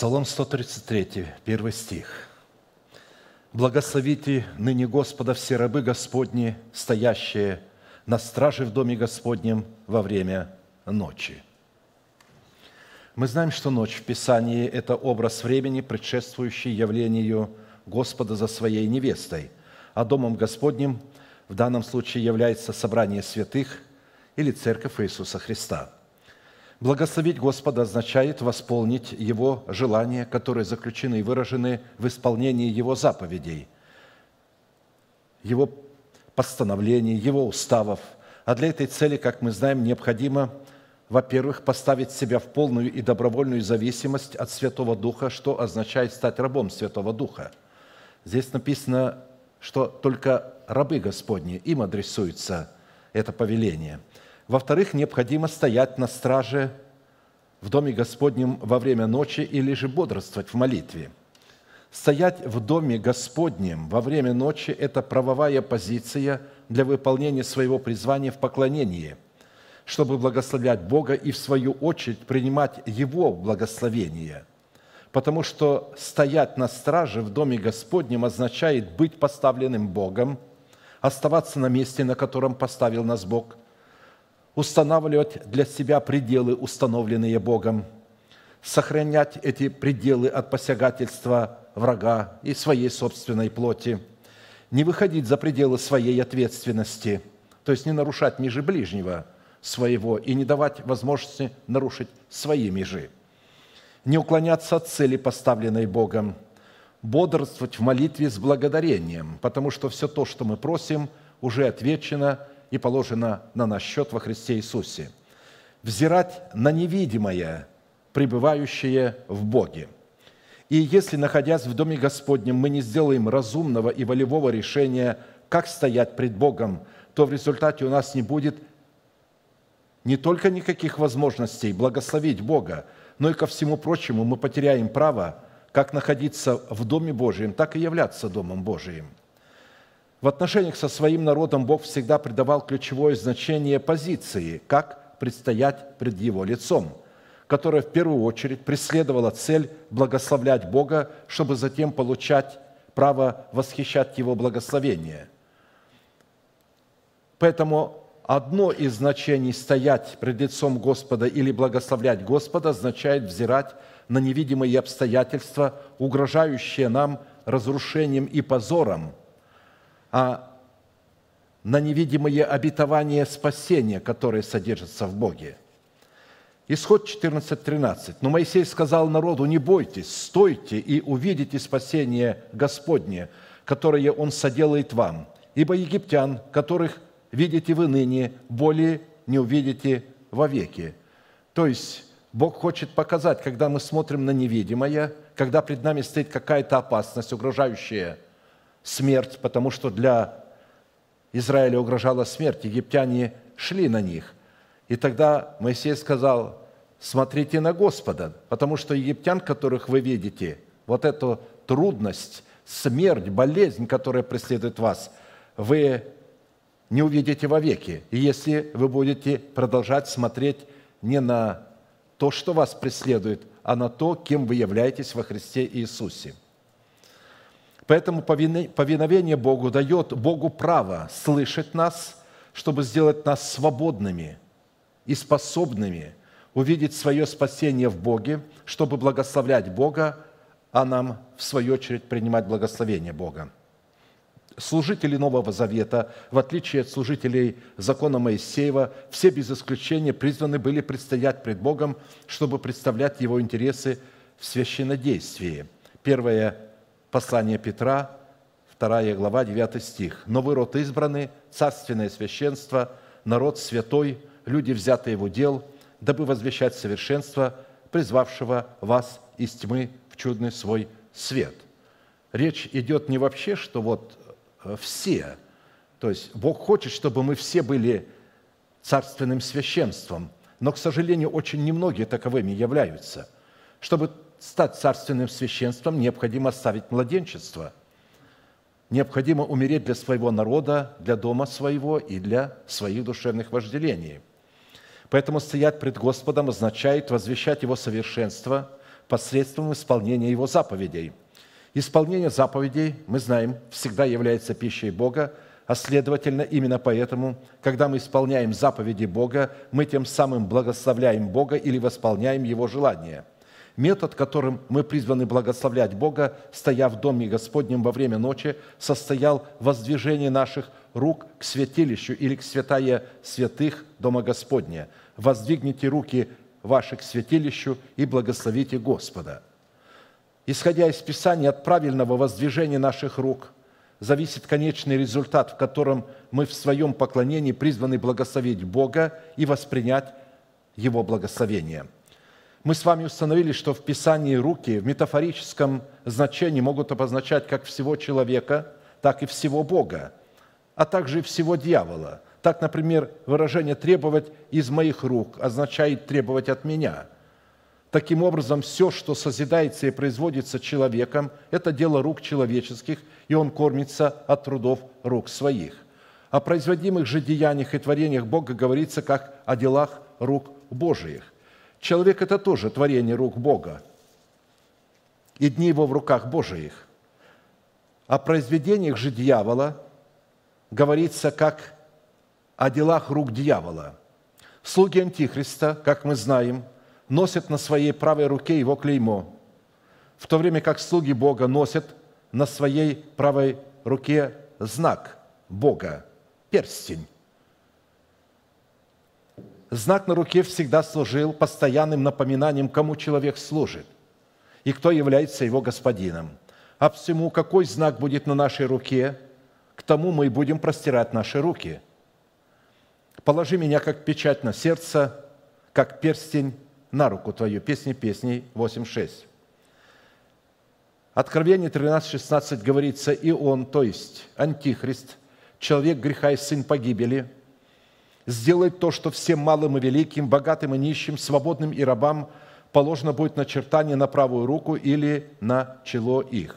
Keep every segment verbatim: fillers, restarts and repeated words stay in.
Псалом сто тридцать три, первый стих. «Благословите ныне Господа все рабы Господни, стоящие на страже в доме Господнем во время ночи». Мы знаем, что ночь в Писании – это образ времени, предшествующий явлению Господа за Своей невестой, а домом Господним в данном случае является собрание святых или Церковь Иисуса Христа. Благословить Господа означает восполнить Его желания, которые заключены и выражены в исполнении Его заповедей, Его постановлений, Его уставов. А для этой цели, как мы знаем, необходимо, во-первых, поставить себя в полную и добровольную зависимость от Святого Духа, что означает стать рабом Святого Духа. Здесь написано, что только рабы Господни, им адресуется это повеление. Во-вторых, необходимо стоять на страже в Доме Господнем во время ночи или же бодрствовать в молитве. Стоять в Доме Господнем во время ночи – это правовая позиция для выполнения своего призвания в поклонении, чтобы благословлять Бога и, в свою очередь, принимать Его благословение. Потому что стоять на страже в Доме Господнем означает быть поставленным Богом, оставаться на месте, на котором поставил нас Бог, устанавливать для себя пределы, установленные Богом, сохранять эти пределы от посягательства врага и своей собственной плоти, не выходить за пределы своей ответственности, то есть не нарушать межи ближнего своего и не давать возможности нарушить свои межи, не уклоняться от цели, поставленной Богом, бодрствовать в молитве с благодарением, потому что все то, что мы просим, уже отвечено и положено на наш счет во Христе Иисусе. Взирать на невидимое, пребывающее в Боге. И если, находясь в Доме Господнем, мы не сделаем разумного и волевого решения, как стоять пред Богом, то в результате у нас не будет не только никаких возможностей благословить Бога, но и ко всему прочему мы потеряем право как находиться в Доме Божьем, так и являться Домом Божиим. В отношениях со своим народом Бог всегда придавал ключевое значение позиции, как предстоять пред Его лицом, которая в первую очередь преследовала цель благословлять Бога, чтобы затем получать право восхищать Его благословение. Поэтому одно из значений «стоять пред лицом Господа» или «благословлять Господа» означает взирать на невидимые обстоятельства, угрожающие нам разрушением и позором, а на невидимые обетования спасения, которые содержатся в Боге. Исход четырнадцать тринадцать. «Но Моисей сказал народу: не бойтесь, стойте и увидите спасение Господне, которое Он соделает вам, ибо египтян, которых видите вы ныне, более не увидите вовеки». То есть Бог хочет показать, когда мы смотрим на невидимое, когда пред нами стоит какая-то опасность, угрожающая смерть, потому что для Израиля угрожала смерть, египтяне шли на них. И тогда Моисей сказал: смотрите на Господа, потому что египтян, которых вы видите, вот эту трудность, смерть, болезнь, которая преследует вас, вы не увидите вовеки. И если вы будете продолжать смотреть не на то, что вас преследует, а на то, кем вы являетесь во Христе Иисусе. Поэтому повиновение Богу дает Богу право слышать нас, чтобы сделать нас свободными и способными увидеть свое спасение в Боге, чтобы благословлять Бога, а нам, в свою очередь, принимать благословение Бога. Служители Нового Завета, в отличие от служителей закона Моисеева, все без исключения призваны были предстоять пред Богом, чтобы представлять Его интересы в священнодействии. Первое послание Петра, вторая глава, девятый стих. «Но вы род избранный, царственное священство, народ святой, люди, взятые в удел, дабы возвещать совершенство, призвавшего вас из тьмы в чудный свой свет». Речь идет не вообще, что вот все, то есть Бог хочет, чтобы мы все были царственным священством, но, к сожалению, очень немногие таковыми являются. Чтобы стать царственным священством, необходимо оставить младенчество. Необходимо умереть для своего народа, для дома своего и для своих душевных вожделений. Поэтому стоять пред Господом означает возвещать Его совершенство, посредством исполнения Его заповедей. Исполнение заповедей, мы знаем, всегда является пищей Бога, а следовательно, именно поэтому, когда мы исполняем заповеди Бога, мы тем самым благословляем Бога или восполняем Его желание. Метод, которым мы призваны благословлять Бога, стоя в Доме Господнем во время ночи, состоял в воздвижении наших рук к святилищу или к святая святых Дома Господня. Воздвигните руки ваши к святилищу и благословите Господа. Исходя из Писания, от правильного воздвижения наших рук зависит конечный результат, в котором мы в своем поклонении призваны благословить Бога и воспринять Его благословение. Мы с вами установили, что в Писании руки в метафорическом значении могут обозначать как всего человека, так и всего Бога, а также и всего дьявола. Так, например, выражение «требовать из моих рук» означает «требовать от меня». Таким образом, все, что созидается и производится человеком, это дело рук человеческих, и он кормится от трудов рук своих. О производимых же деяниях и творениях Бога говорится как о делах рук Божиих. Человек – это тоже творение рук Бога, и дни его в руках Божиих. О произведениях же дьявола говорится как о делах рук дьявола. Слуги Антихриста, как мы знаем, носят на своей правой руке его клеймо, в то время как слуги Бога носят на своей правой руке знак Бога – перстень. Знак на руке всегда служил постоянным напоминанием, кому человек служит и кто является его господином. А всему, какой знак будет на нашей руке, к тому мы и будем простирать наши руки. «Положи меня, как печать на сердце, как перстень на руку твою». Песни песней восемь шесть. Откровение тринадцать шестнадцать говорится: «И он, то есть Антихрист, человек греха и сын погибели, сделает то, что всем малым и великим, богатым и нищим, свободным и рабам положено будет начертание на правую руку или на чело их».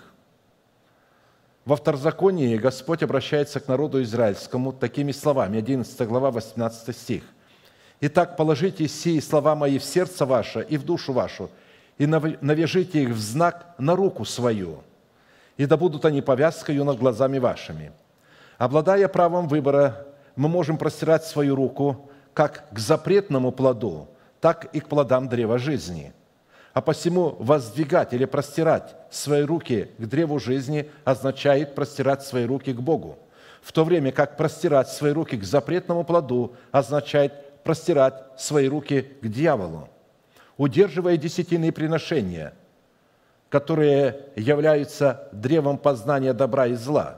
Во Второзаконии Господь обращается к народу израильскому такими словами, одиннадцатая глава, восемнадцатый стих. «Итак, положите сии слова мои в сердце ваше и в душу вашу, и навяжите их в знак на руку свою, и да будут они повязкою над глазами вашими». Обладая правом выбора, мы можем простирать свою руку как к запретному плоду, так и к плодам древа жизни. А посему воздвигать или простирать свои руки к древу жизни означает простирать свои руки к Богу, в то время как простирать свои руки к запретному плоду означает простирать свои руки к дьяволу. Удерживая десятинные приношения, которые являются древом познания добра и зла,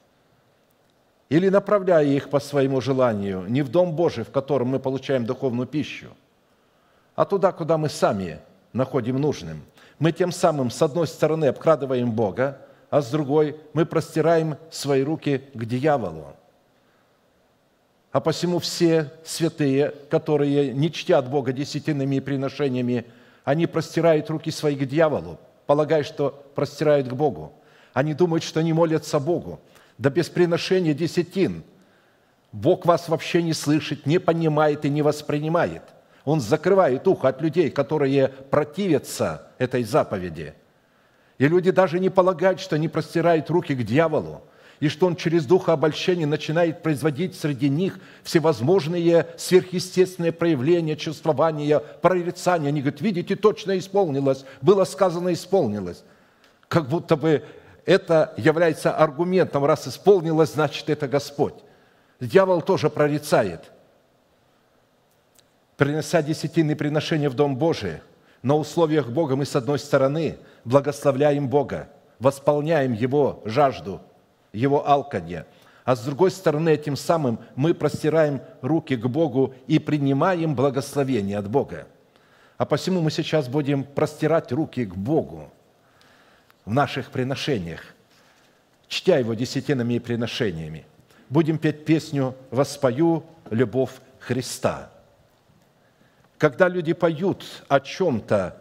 или направляя их по своему желанию не в Дом Божий, в котором мы получаем духовную пищу, а туда, куда мы сами находим нужным. Мы тем самым, с одной стороны, обкрадываем Бога, а с другой мы простираем свои руки к дьяволу. А посему все святые, которые не чтят Бога десятинными приношениями, они простирают руки свои к дьяволу, полагая, что простирают к Богу. Они думают, что они молятся Богу. Да без приношения десятин Бог вас вообще не слышит, не понимает и не воспринимает. Он закрывает ухо от людей, которые противятся этой заповеди. И люди даже не полагают, что они простирают руки к дьяволу, и что он через духа обольщения начинает производить среди них всевозможные сверхъестественные проявления, чувствования, прорицания. Они говорят: видите, точно исполнилось, было сказано, исполнилось. Как будто бы это является аргументом: раз исполнилось, значит, это Господь. Дьявол тоже прорицает. Принося десятинные приношения в Дом Божий, на условиях Бога мы, с одной стороны, благословляем Бога, восполняем Его жажду, Его алканье, а с другой стороны, этим самым мы простираем руки к Богу и принимаем благословение от Бога. А посему мы сейчас будем простирать руки к Богу в наших приношениях, чтя Его десятинными приношениями. Будем петь песню «Воспою любовь Христа». Когда люди поют о чем-то,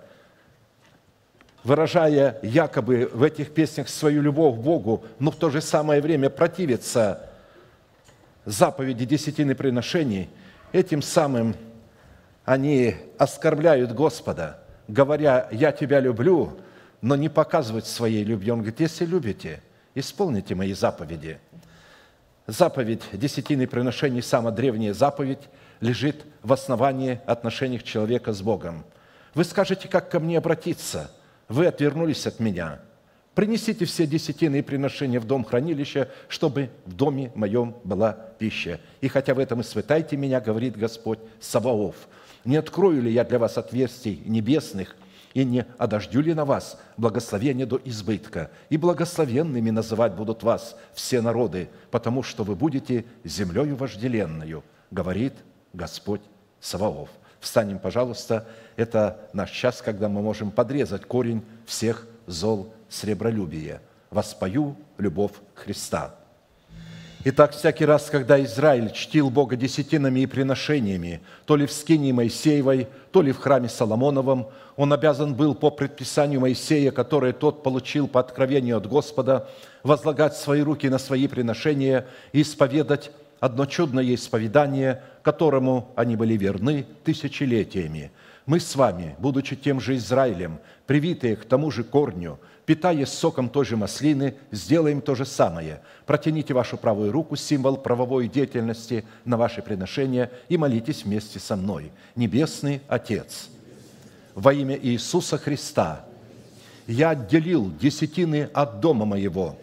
выражая якобы в этих песнях свою любовь к Богу, но в то же самое время противятся заповеди десятины приношений, этим самым они оскорбляют Господа. говоря, «Я тебя люблю», но не показывать своей любви. Он говорит, если любите, исполните мои заповеди. Заповедь десятины приношений, самая древняя заповедь, лежит в основании отношений человека с Богом. Вы скажете, как ко мне обратиться? Вы отвернулись от меня. Принесите все десятины приношения в дом хранилища, чтобы в доме моем была пища. И хотя в этом испытайте меня, говорит Господь Саваоф, не открою ли я для вас отверстий небесных, и не одождю ли на вас благословение до избытка? И благословенными называть будут вас все народы, потому что вы будете землею вожделенную, говорит Господь Саваоф. Встанем, пожалуйста, это наш час, когда мы можем подрезать корень всех зол сребролюбия. Воспою любовь Христа. Итак, всякий раз, когда Израиль чтил Бога десятинами и приношениями, то ли в скинии Моисеевой, то ли в храме Соломоновом, он обязан был по предписанию Моисея, которое тот получил по откровению от Господа, возлагать свои руки на свои приношения и исповедать одно чудное исповедание, которому они были верны тысячелетиями. Мы с вами, будучи тем же Израилем, привитые к тому же корню, питаясь соком той же маслины, сделаем то же самое. Протяните вашу правую руку, символ правовой деятельности, на ваши приношения и молитесь вместе со мной. Небесный Отец, во имя Иисуса Христа я отделил десятины от дома моего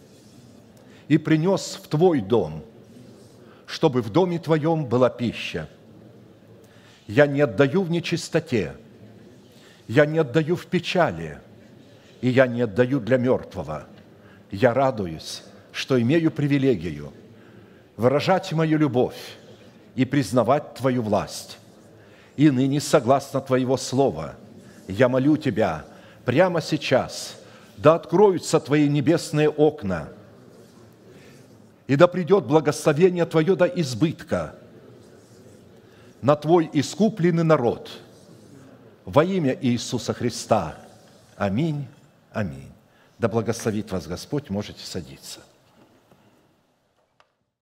и принес в Твой дом, чтобы в доме Твоем была пища. Я не отдаю в нечистоте, я не отдаю в печали, и я не отдаю для мертвого. Я радуюсь, что имею привилегию выражать мою любовь и признавать Твою власть. И ныне, согласно Твоего слова, я молю Тебя прямо сейчас, да откроются Твои небесные окна, и да придет благословение Твое до избытка на Твой искупленный народ во имя Иисуса Христа. Аминь. Аминь. Да благословит вас Господь, можете садиться.